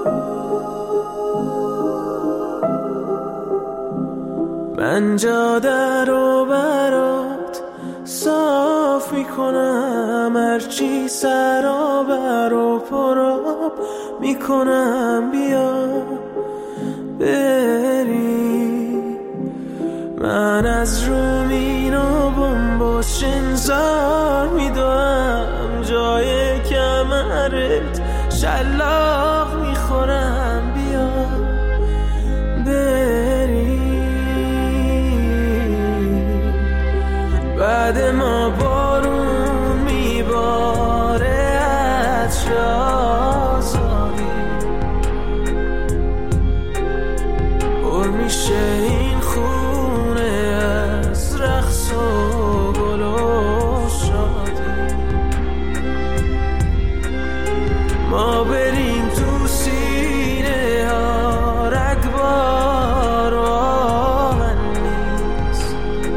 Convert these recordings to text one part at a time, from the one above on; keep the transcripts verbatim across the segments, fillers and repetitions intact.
من جاده رو برات صاف میکنم، هرچی سرابر و پراب میکنم، بیا بری. من از رومین و بمباش انذار میدوام، جای کمرت شلاق میخورم، بیا بری. بعد ما بارون میباره از شازاری، پر میشه این خونه از رقص و گل و شادی. ما بریم تو سینه ها رگبار و آهن نیست،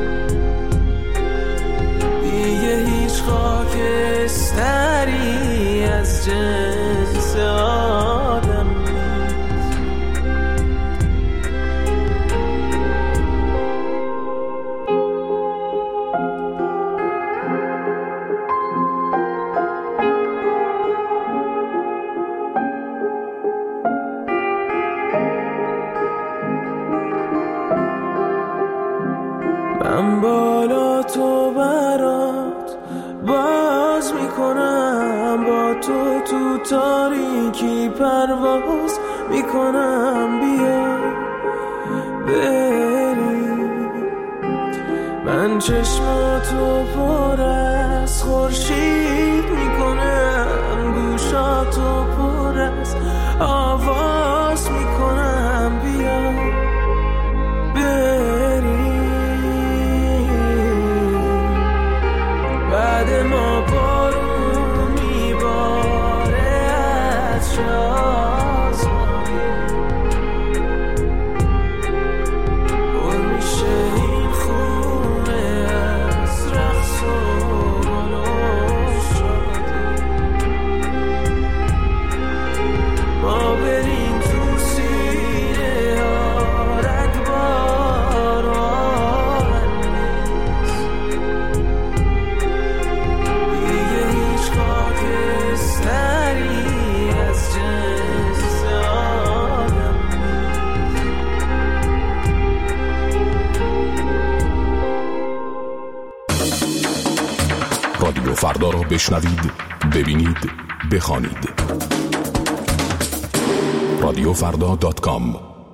دیگه هیچ خاکستری از جنس آدم نیست. من بالا تو برات باز میکنم، با تو تو تاریکی پرواز میکنم، بیا بری. من چشماتو پر از خورشید میکنم، گوشاتو پر از آواز میکنم، بیا بری. بعد ما بارون میباره از شازاری، پر میشه این خونه از رقص و گل و شادی. ما بریم تو سینه ها رگبار و آهن نیست، دیگه هیچ خاکستری از جنس آدم نیست. رادیو فردا را بشنوید، ببینید، بخوانید. رادیو فردا دات کام.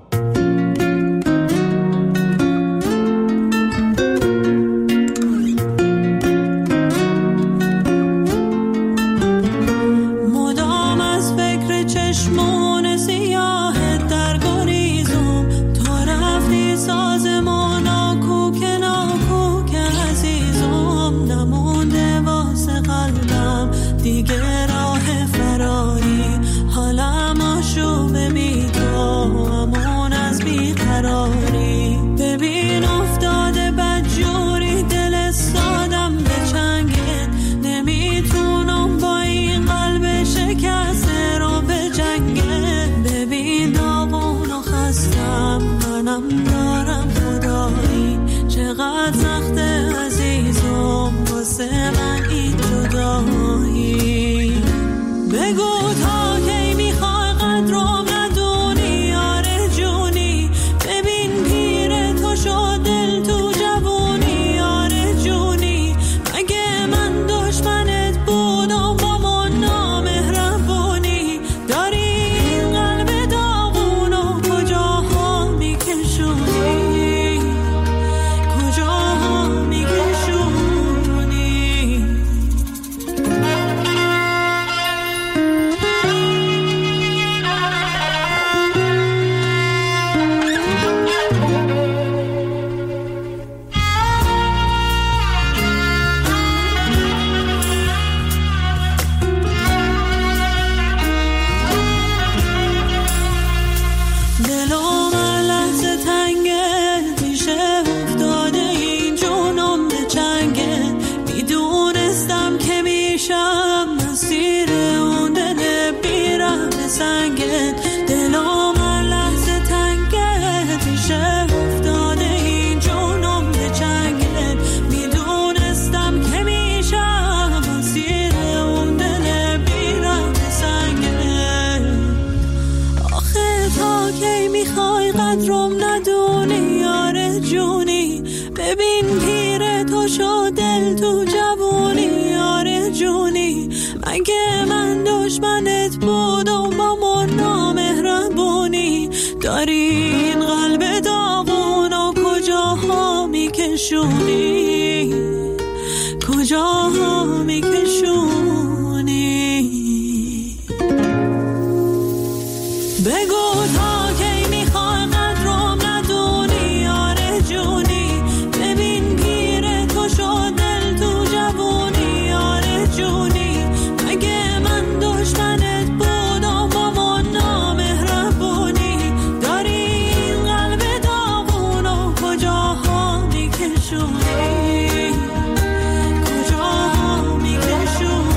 مدام از فکر چشمون سیاه در گریزم، تو رفتی سازمان ناکوک ناکوک عزیزم، نمونده واسه قلبم دیگه راه فراری، حالم آشوب بی تو امون از بیقراری. ببین افتاده بدجوری دل سادم به چنگت، نمیتونم با این قلب شکسته رو به جنگت. ببین داغون و خستم منم دارم خدایی، چقدر سخته عزیزم واسه من این جدایی. بگو تا کی میخوای قدرم ندونی آره جونی، ببین پیر تو شد دل تو جوونی آره جونی. مگه من دشمنت بودم با من نامهربونی، داری این قلب داغون و کجاها میکشونی، کجاها میکشونی. دلم هر لحظه تنگه میشه افتاده این جونم به چنگه، میدونستم که میشم مسیر اون دل بیرم به سنگت. میخوای قدرم ندونی یار جونی، ببین پیر تو شد دل تو جوونی یار جونی. مگه من دشمنت بودم با من نامهربونی، داری این قلب داغون و کجاها میکشونی، کجاها میکشونی. بگو تا کی میخوای قدرم ندونی یار جونی، ببین پیر تو شد دل تو جوونی یار جونی. مگه من دشمنت بودم با من نامهربونی، داری این قلب داغون و کجاها میکشونی، کجاها میکشونی.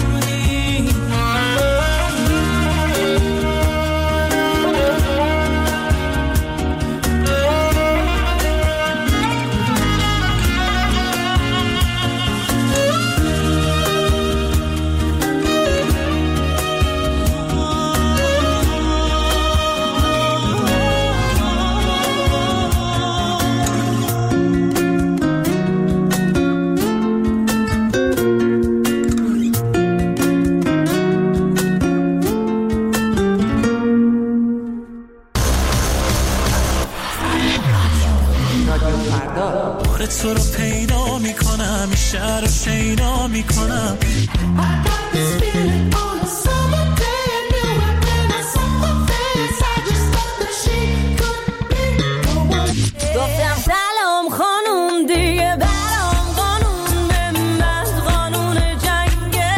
تو رو پیدا میکنم، شهر رو شیدا میکنم. گفتم سلام خانوم دیگه برام قانون بمند قانون جنگه.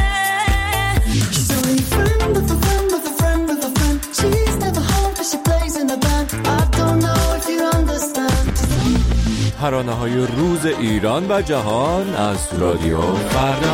She's only a friend with a friend with a friend with a friend. She's never home but she plays in a band. I don't know if you understand. ترانه‌های روز ایران و جهان از رادیو فردا.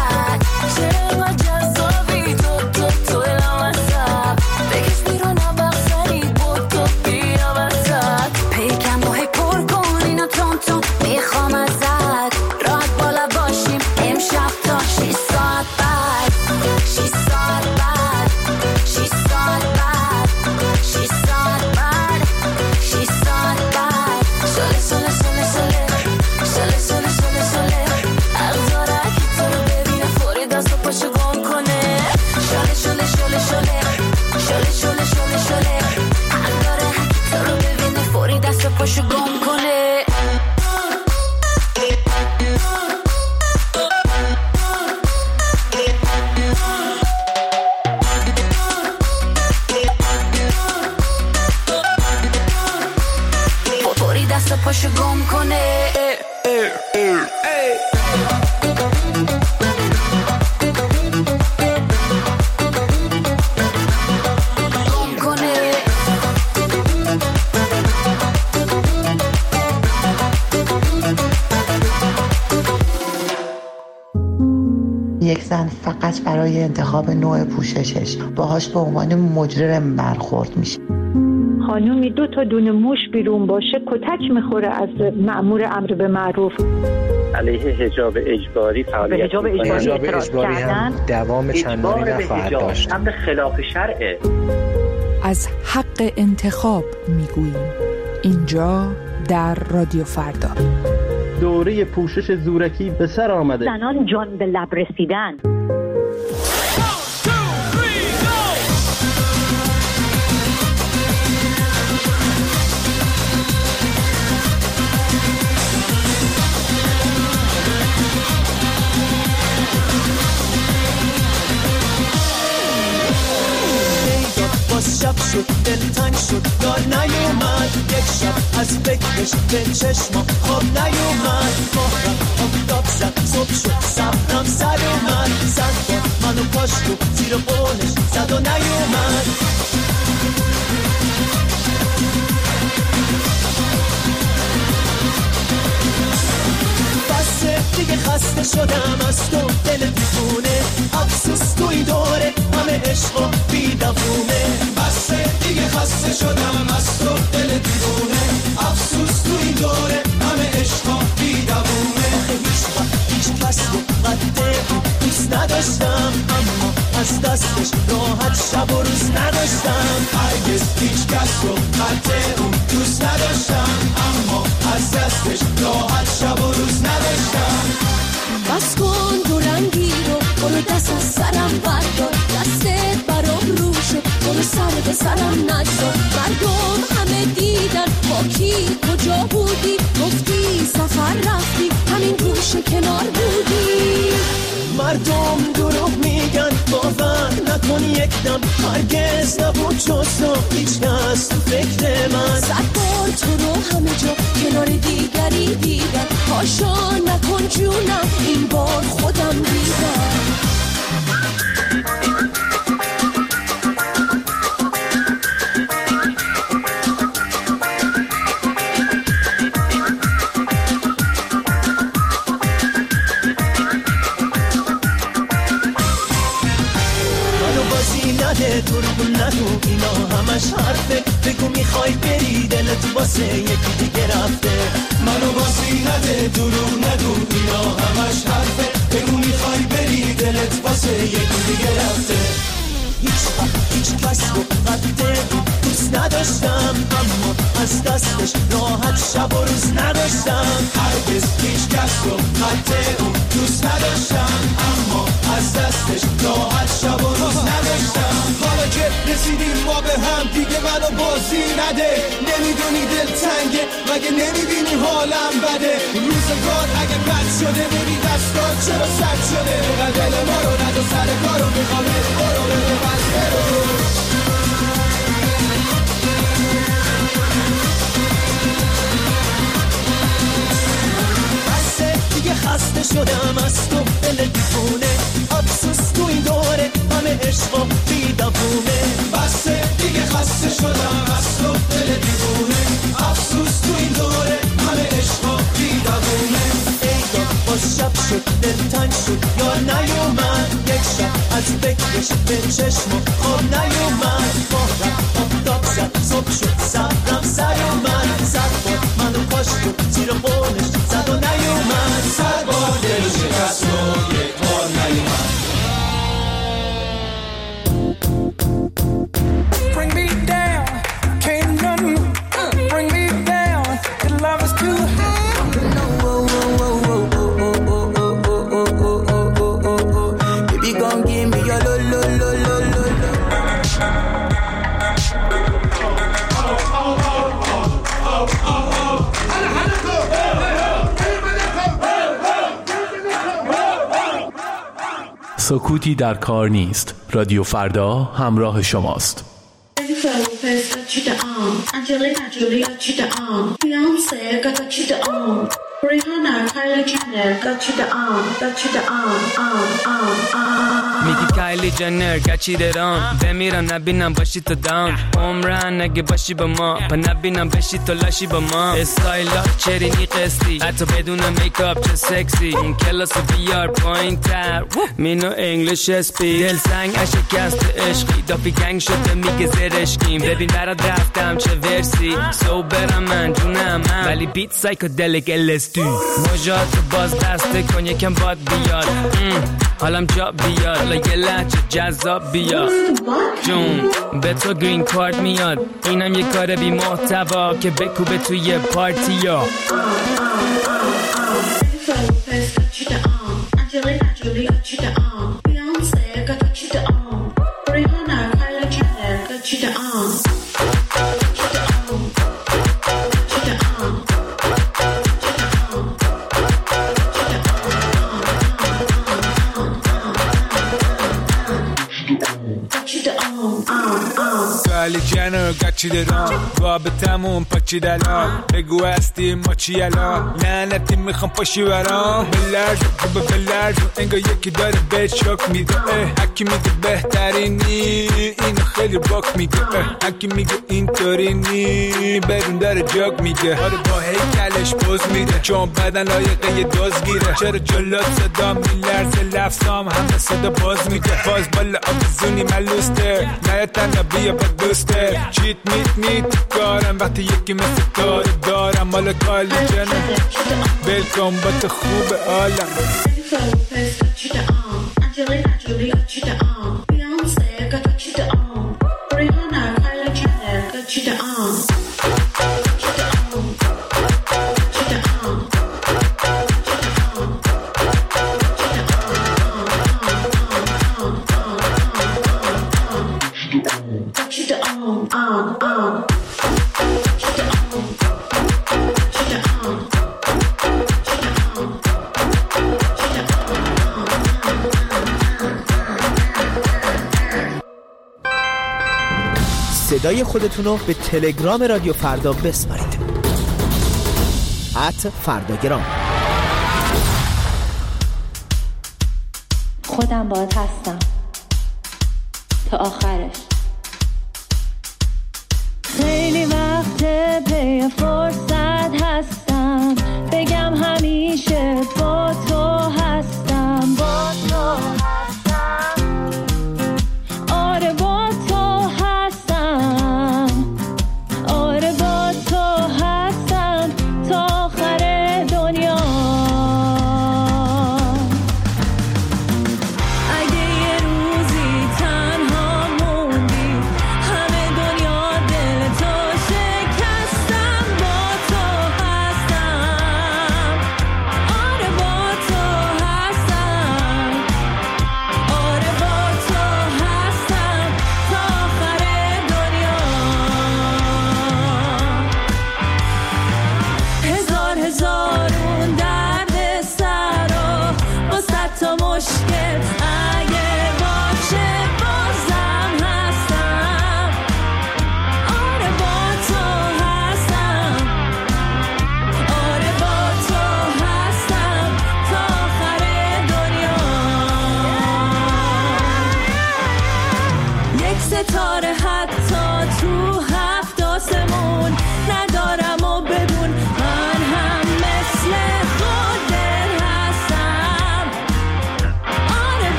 Chero, تا پاشو گم کنه. یک زن فقط برای انتخاب نوع پوششش باهاش به عنوان مجرم برخورد میشه. خانومی دو تا دونه موش بیرون باشه کتک میخوره از مأمور امر به معروف. علیه حجاب اجباری فعالیت حجاب اجباری, حجاب اجباری هم دوام چندانی نخواهد داشت. امر خلاف شرعه. از حق انتخاب میگوییم اینجا در رادیو فردا. دوره پوشش زورکی به سر آمده. زنان جان به لب رسیدن. شب شد دلتنگ شد یار نیومد. یک شب از فکرش به چشما خواب نیومد. ماهرم آفتاب شد صبح شد صبرم سر اومد. زن باد منو پاشت و زیر قولش زد و نیومد. بسه دیگه خسته شدم از تو دل دیوونه. افسوس تو این دوره همه عشق و بی‌دوونه. بسه دیگه خسته شدم از تو دل دیوونه. افسوس تو این دوره همه عشق و بی‌دوونه. هیچ وقت هیچ کس رو قد دوست نداشتم اما از دستش راحت شب و روز نداشتم. هرگز هیچ کس رو قد اون دوست نداشتم اما از دستش راحت شب و روز نداشتم. بس کن دو رنگی رو برو دست از سرم بردار. دستت برام رو شد برو سر به سرم نگذار. مردم همه دیدن با کی کجا بودی. گفتی سفر رفتی همین گوشه کنار بودی. مردم دروغ میگن باور نکن یک دم. هرگز نبود جز تو هیچ کس تو فکر من. صد بار تو رو همه جا کنار دیگری دیدم. پاشا نکن جونم این بار خودم دیدم. دروغ نگو اینا همش حرفه. بگو میخوای بری دلت واسه یکی دیگه رفته. منو بازی نده دروغ نگو اینا همش حرفه. بگو میخوای بری دلت واسه یکی دیگه رفته. هیچ وقت هیچ کس رو قد دوست نداشتم اما از دستش راحت شب و روز نداشتم. هرگز هیچ کس رو قد اون دوست نداشتم اما از دستش راحت شب و روز نداشتم. حالا که رسیدیم ما به هم دیگه منو بازی نده. نمیدونی دل تنگه مگه نمیبینی حالم بده. روزگار اگه بد شده بری دستات چرا سرد شده. بقدر دل ما رو ندو سر کارو میخوام برو بده بس برو. بسه دیگه خسته شدم از تو دل دیوونه. افسوس تو این دوره همه عشق و بی‌دوونه. بسه دیگه خسته شدم از تو دل دیوونه. افسوس تو این دوره همه عشق و بی‌دوونه. ای داد باز شب شد دلتنگ شد یار نیومد. یک شب از فکرش به چشم خواب نیومد. ماهرم آفتاب شد صبح شد صبرم سر اومد. صد بار منو پاشت و زیر قولش زد و نیومد. صد بار دل شکست و یک بار نیومد. Bring me down, can't none bring me down. The love is too high. Baby, gon' give me your lo lo lo lo lo lo. سکوتی در کار نیست. رادیو فردا همراه شماست. Lopez got you the arm, Angelina Jolie got you the arm, Beyonce got you the arm, Rihanna, Kylie Jenner got you the arm, got you the arm, arm, arm, arm. میگی کایلی جنر گچی درام بمیرم نبینم باشی تو داون عمرن نگه باشی با ما پا نبینم بشی تو لاشی با ما استایلا چرینی قسطی حتی بدون میکاپ چه سکسی اون کلاس بیار پایین تر مینو انگلیش اسپی دل سنگ اشکست عشقی دافی گنگ شده میگه زرشکیم ببین برات رفتم چه ورسی سو برم من جونم من ولی بیت سایکودلیک الستو مجات باز دسته کن یکم باد بیاد حالم جا بیاد حالا یه لحچه جذاب بیاد جون به تو گرین کارت میاد اینم یه کار بی محتوا که بکوبه توی پارتی یا کایلی جنر گچی درام رابطمون پاچی دلام بگو هستی ما چی الان لعنتی میخوام پاشی برام بلرز خوبه بلرز انگار یکی داره بهت شک میده هکی میگه بهترینی اینو خیلی باک میگه هکی میگه اینطوری نی بدون داره جاگ میگه آره با هیکلش پوز میده چون بدن لایقه یه دوز گیره چرا جلات صدا میلرزه لفظام همه صدا باز میده باز بالا آبزونی ملوسته نه تنها بیا با دوسته چیت میت میت کارم وقتی یکی مثل داره دارم مال کایلی جنر بلکن با تو خوب عالم Angelina Jolie got you the arm, Beyonce got you the arm, Rihanna, Kylie Jenner got you the arm. صدای خودتون رو به تلگرام رادیو فردا بسپارید ات فرداگرام. خودم باهات هستم تا آخرش. خیلی وقت پی فرصت هستم بگم همیشه با تو هستم با تو هستم آره با تو هستم آره با تو هستم تا آخر دنیا. اگه یه روزی تنها موندم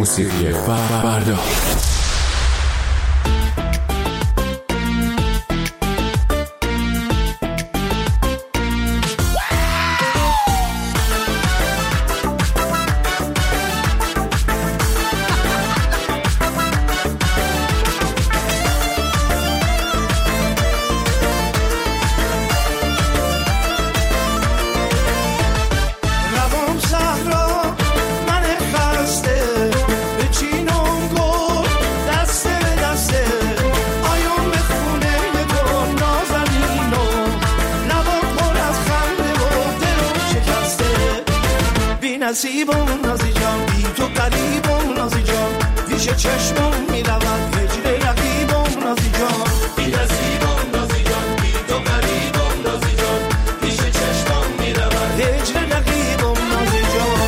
موسیقی فردا. نصیبم نازی جان بی تو قریبم نازی جان پیش چشمم میرود هجر رقیبم نازی جان بی نصیبم نازی جان بی تو قریبم نازی جان پیش چشمم میرود هجر رقیبم نازی جان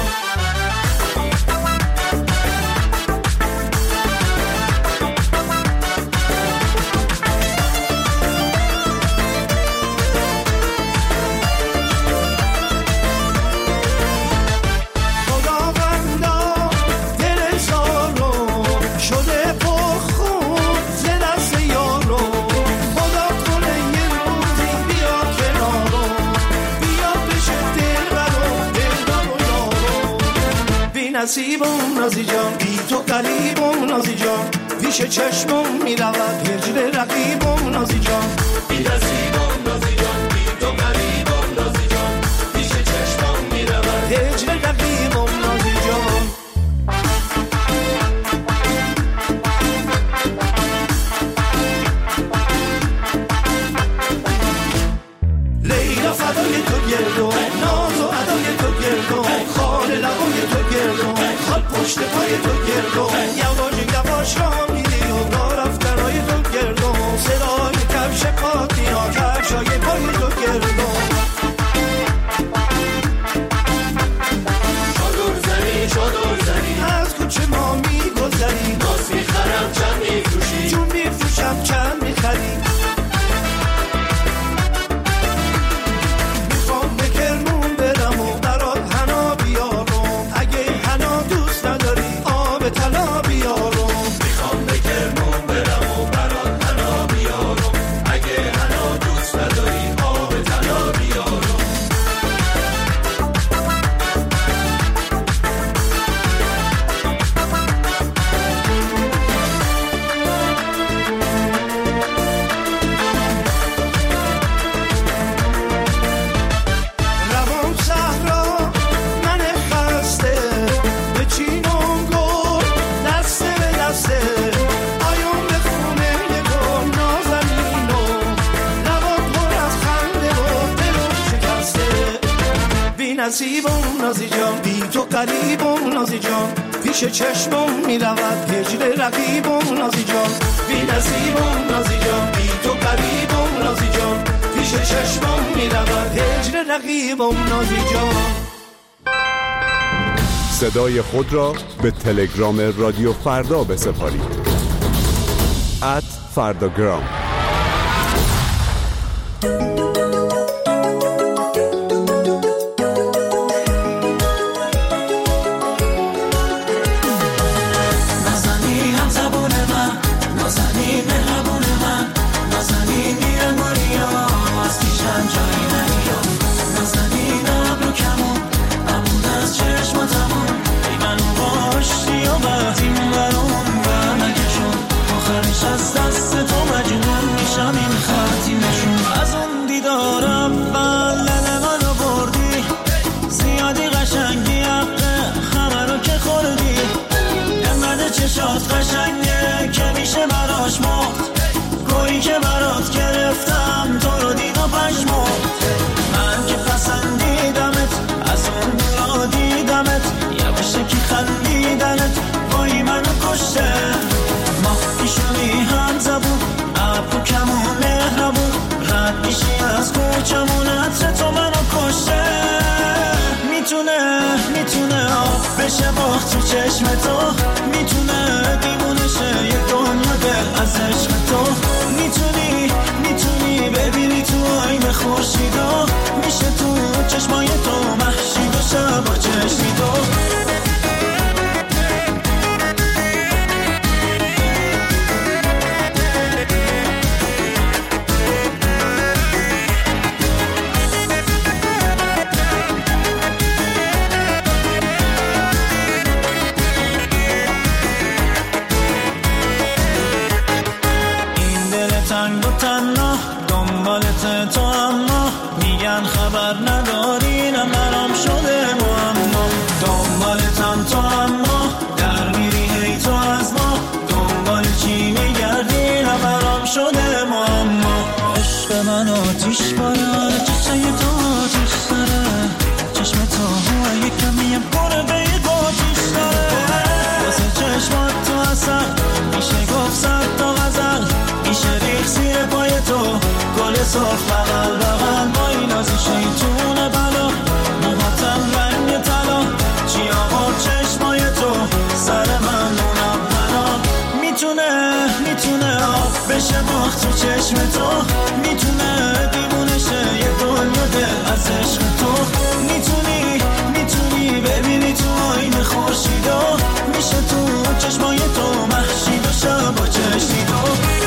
نصیبم نازی جان بی تو قریبم نازی جان پیش چشمم میرود هجر رقیبم نازی جان بی نصیبم نازی جان بی تو قریبم نازی جان پیش چشمم میرود هجر رقیبم نازی جان لیلا فدای تو گردم ناز و ادای تو گردم خال لبای تو گردم خال پشت پای تو گردم یواش یواش را میری و را رفتنای تو گردم صدای کفش پات میاد کفشای پای تو گردم چادر زنی چادر زنی از کوچه ما میگذری ناز میخرم چند میفروشی چون میفروشم چند میخری نصیبم نازی جان بی تو قریبم نازی جان پیش چشمم میرود هجر رقیبم نازی جان بی نصیبم نازی جان بی تو قریبم نازی جان پیش چشمم میرود هجر رقیبم نازی جان. صدای خود را به تلگرام رادیو فردا بسپارید ات فرداگرام. از دست تو مجنون میشم این خطی نشون از اون دیدار اول لل منو بردی زیادی قشنگی حقه همه رو که خوردی انقدر چشات قشنگه که میشه براش مرد گویی که برات گرفتم تو رو دید و پشمرد من که پسندیدمت از اون دورا دیدمت یواشه که خندیدنت وای منو کشته پیشونی هم زبون ابرو کمون مهربون رد میشی از کوچمون عطر تو منو کشته میتونه میتونه آب بشه باخت تو چشم تو میتونه دیوونه شه یه دنیا دل از عشق تو میتونی میتونی ببینی تو آینه خورشیدا میشه تو چشمای تو محشید و شب با چشمی تو میگن خبر ندارین هم برام شده معما دنبالتم تو اما در میری هی تو از ما دنبال چی میگردین هم برام شده معما عشق من آتیش باره چشم تو آتیش داره چشم تو هوای کمیم کنه به یک آتیش داره واسه چشمات تو اصل میشه گفت صد تا غزل میشه ریخ زیر پای تو گل صاف بغل بغل با این آزی شیطون بلا موهاتم رنگ طلا چی آقا چشمای تو سر من مونم بلا میتونه میتونه آب بشه باخت تو چشم تو میتونه دیوونه شه یه دنیا دل از عشق تو میتونی میتونی ببینی تو آینه خورشیدا میشه تو چشمای تو محشی بشه با چشمی تو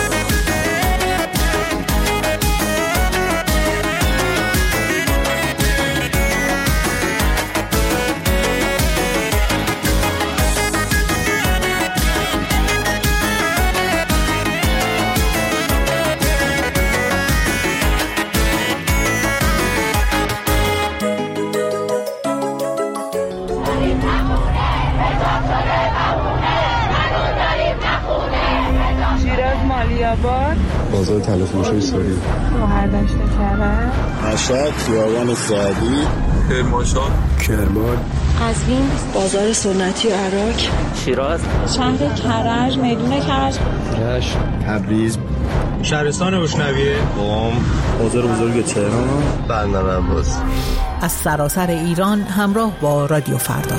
بازار تلفروشی سوری شوهرداشت کرد مشهد خیابان سعدی کرمانشاه کرمان قزوین بازار سنتی عراق شیراز شهر کرج میدون کرج رشت تبریز شهرستان روشنویه قم بازار بزرگ تهران بندر عباس از سراسر ایران همراه با رادیو فردا.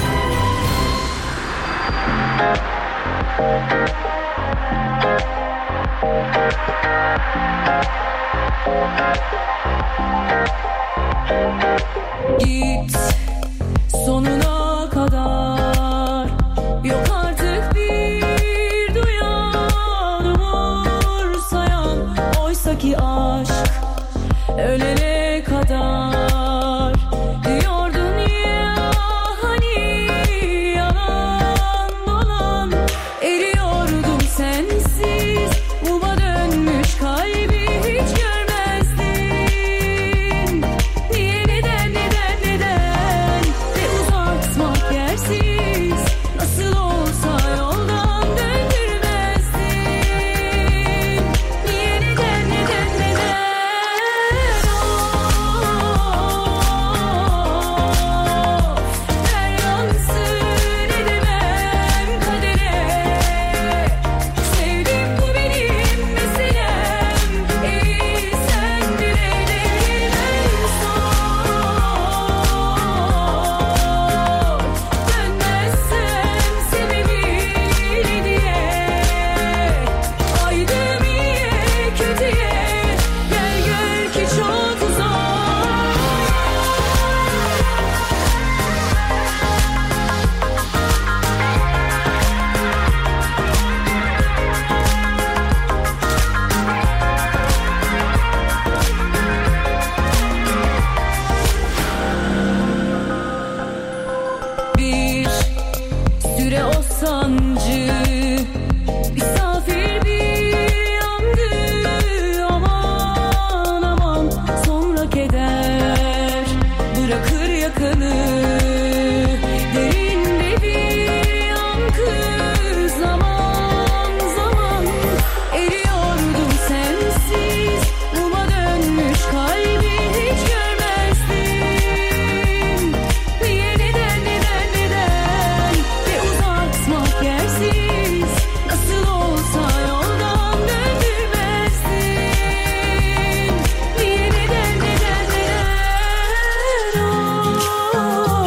Git sonuna kadar yok artık bir duyan umursayan oysa ki aşk ölene kadar diyordun ya hani yalan dolan eriyordum sensiz muma dönmüş kalbi hiç görmezdin niye neden neden neden ve uzatmak yersiz nasıl olsa yoldan döndürmezdin niye neden neden neden her yansın edemem kadere sevdim bu benim meselem iyi sen bileydin sor dönmezsem sebebini diye aydım iyiye kötüye gel gör ki çok uzak bir süre o sancı misafir bir yandı aman aman sonra keder bırakır yakanı derinde bir yankı zaman zaman eriyordum sensiz muma dönmüş kalbi hiç görmezdin niye neden neden neden ve uzatmak yersiz nasıl olsa yoldan döndürmezdin niye neden neden neden oh,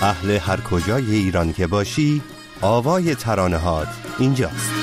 اهل هر کجای ایران که باشی، آوای ترانه‌هات اینجاست.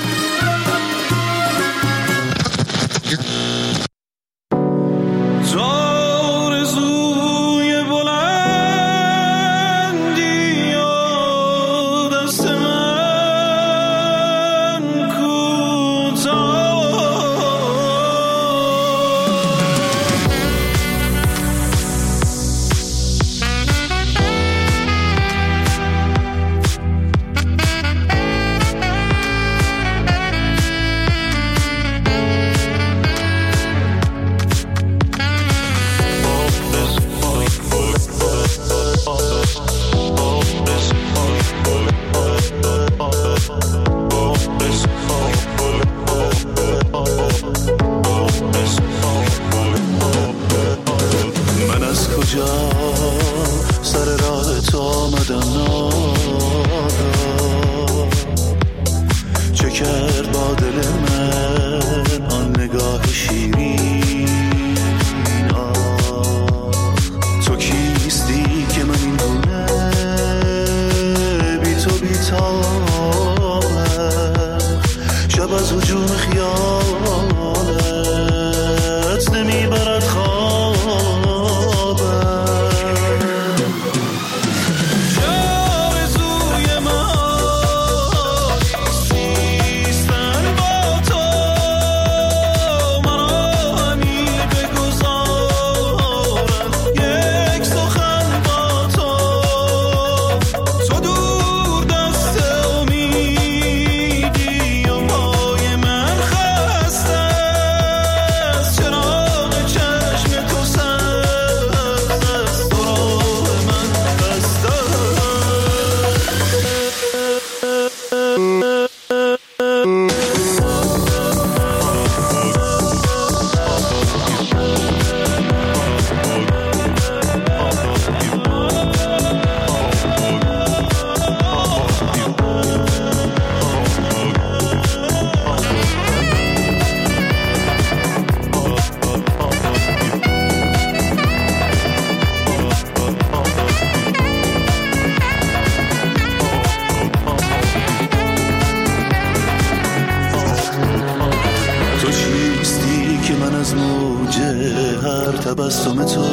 تبسم تو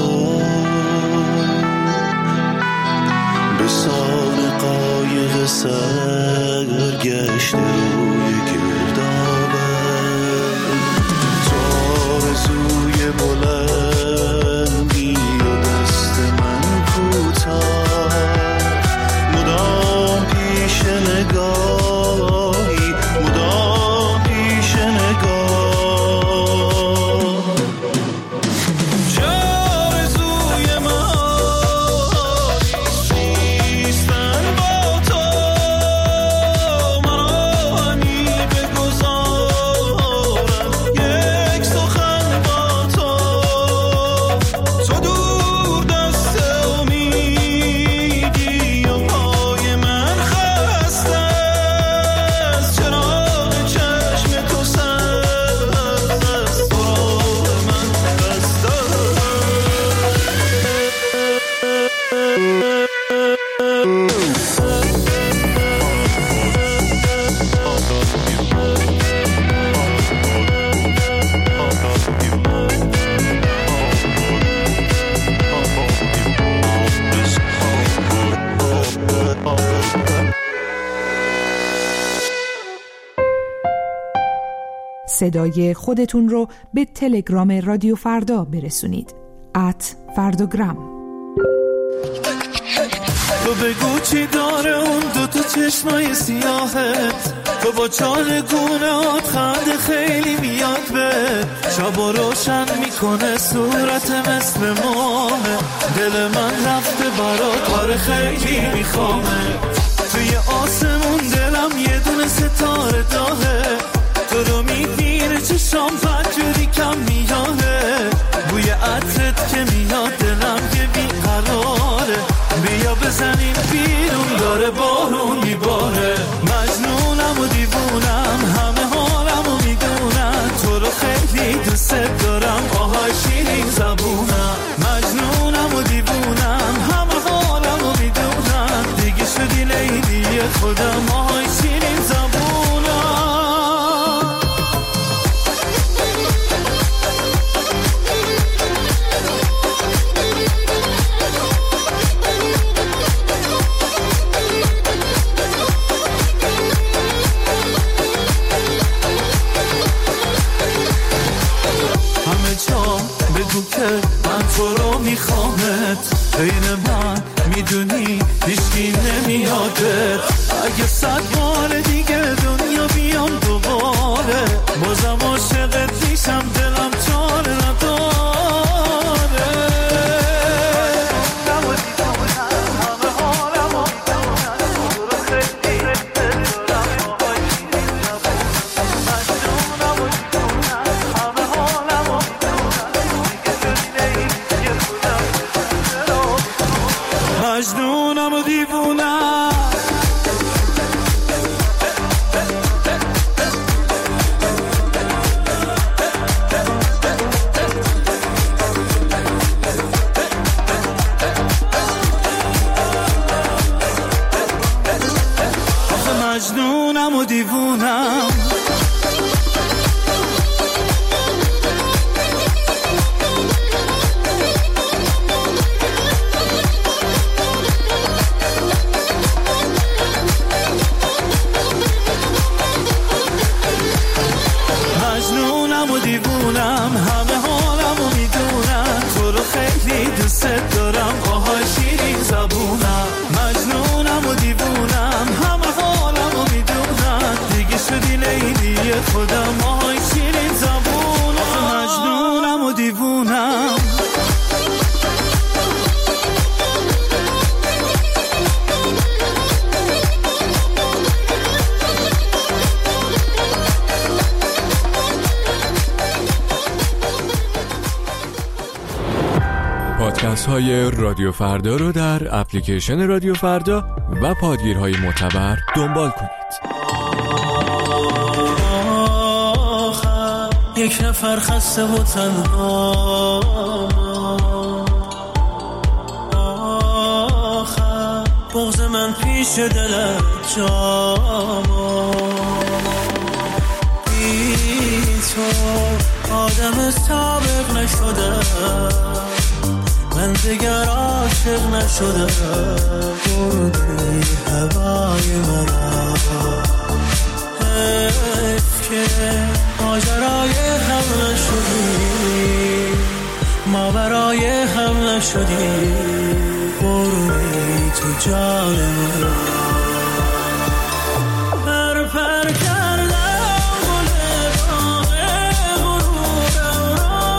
به سان قایق سرگشت روی گردابه تو آرزوی بلندی و دست من کوتاه مدام پیش نگاهی مدام پیش نگاه صدای خودتون رو به تلگرام رادیو فردا برسونید. ات فردوگرام. تو بگو چی داره اون دو تا چشمای سیاهت، تو با چالگونهات خنده خیلی میاد به شبا روشن میکنه صورت مثل ماه، دل من رفته برات کار خیلی میخوامه، توی آسمون دلم یه دونه ستاره داغه، تو رو میبینه چشام فجوری کم میانه، بوی عطرت که میاد دلم یه بیقراره، بیا بزنیم بیرون داره بارون میباره، مجنونم و دیوونم همه حالم و میدونم، تو رو خیلی دوست دارم آهای شیرین زبونم، مجنونم و دیوونم همه حالم و میدونم، خدا ماهای شیرین زبونا. همه جا بگو که من تو رو میخوامت، بین من میدونی هیچکی نمیادت. اگه صد بار دیگه دنیا بیام دوباره، بازم عاشقت میشم، دلم چاره نداره. مجنونم و دیوونم، آخه مجنونم و دیوونم. مجنونم و دیوونم، همه حالمو میدونم، تو رو خیلی دوست دارم، آهای شیرین زبونم. مجنونم و دیوونم، همه حالمو میدونم، دیگه شدی لیلی خودم، آهای شیرین زبونم. مجنونم و دیوونم. پادکست های رادیو فردا رو در اپلیکیشن رادیو فردا و پادگیرهای معتبر دنبال کنید. آخر یک نفر خسته و تنها، آخر بغض من پیش دلت جاما. بی تو آدم سابق نشدم، من دیگر عاشق نشدم. بردی هوای مرا، حیف که ماجرای هم نشدی، ما برای هم نشدی. بردی تو جان مرا، پر پر کردم گل باغ غرورم را.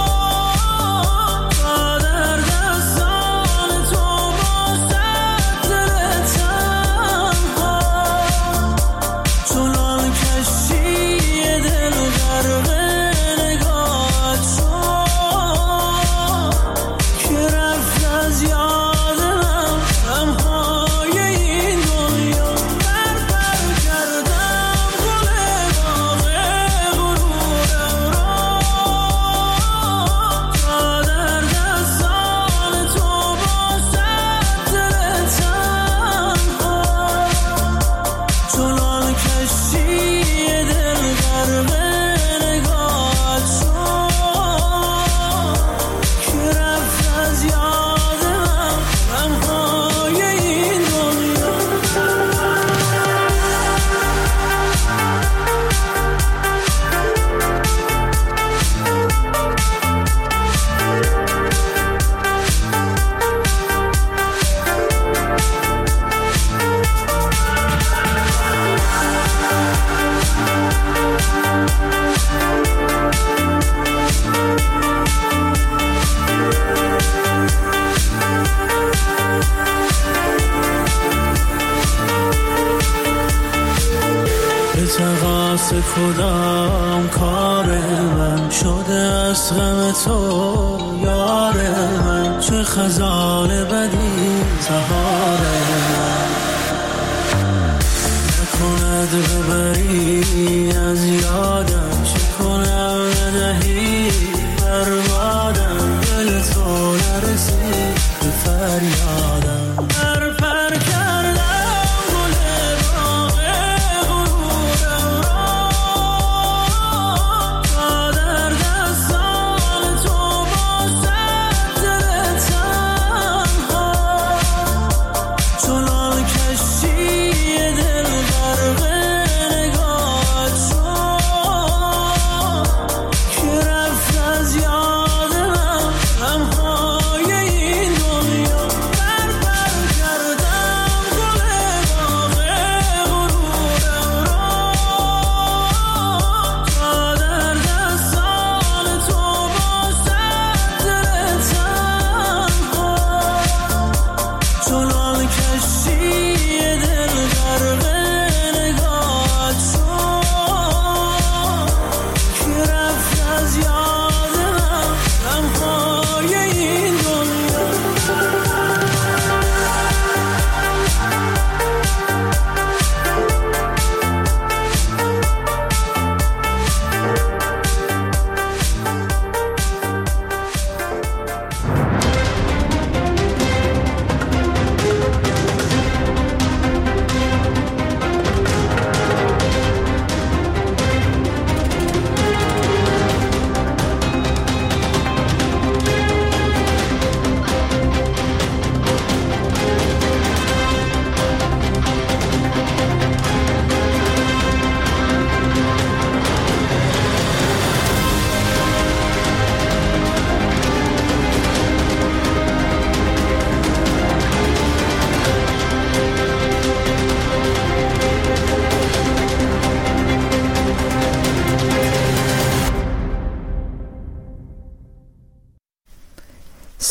تقاس کدام کار من شده از غم تو یار من، چه خزان بدی سهار من. نکند ببری از یادم، چه کنم ندهی بربادم، دل تو نرسید به فریاد.